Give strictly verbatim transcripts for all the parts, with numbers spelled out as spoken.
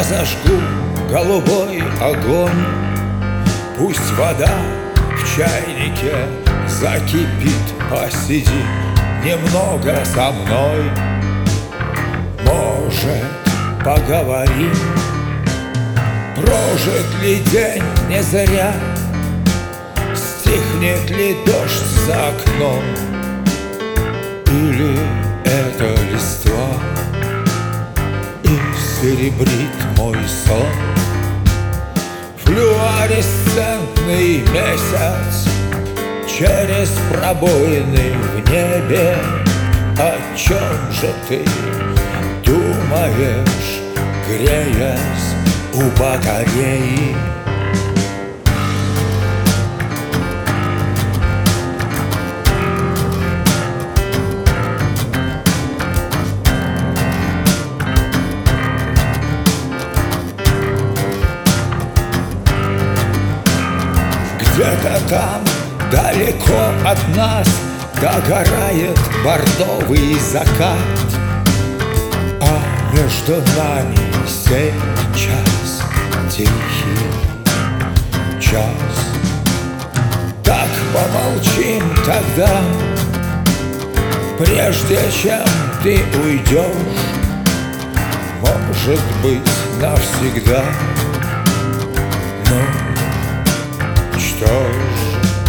Разожгу голубой огонь, пусть вода в чайнике закипит, посиди немного со мной. Может, поговорим, прожит ли день не зря, стихнет ли дождь за окном, или это листва и серебрит мой сон. Флуоресцентный месяц через пробоины в небе. О чем же ты думаешь, греясь у батареи? Где-то там, далеко от нас, догорает бордовый закат, а между нами сейчас тихий час. Так помолчим тогда, прежде чем ты уйдешь, может быть, навсегда. Ну, что ж,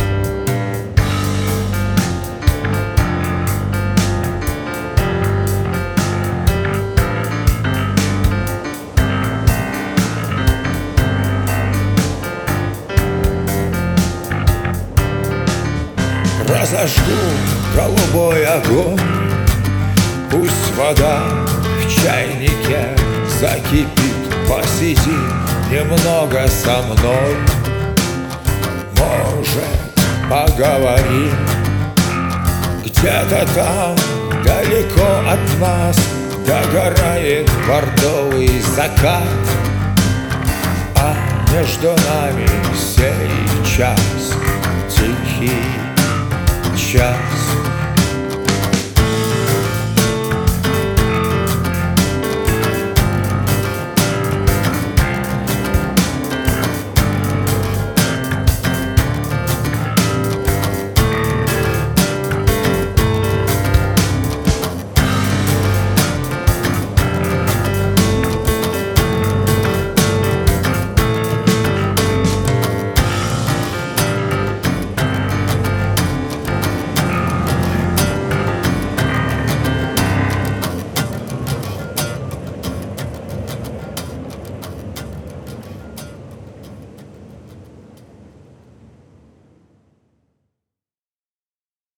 разожгу голубой огонь, пусть вода в чайнике закипит, посиди немного со мной. Может, поговорим, где-то там, далеко от нас, догорает бордовый закат, а между нами сейчас тихий час.